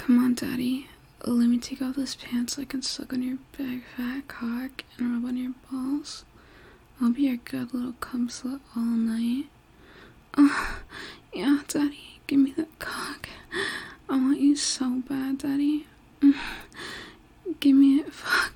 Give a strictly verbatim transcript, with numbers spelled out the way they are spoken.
Come on, Daddy. Let me take off this pants so I can suck on your big fat cock and rub on your balls. I'll be your good little cum slut all night. Oh, yeah, Daddy. Give me that cock. I want you so bad, Daddy. Give me it. Fuck.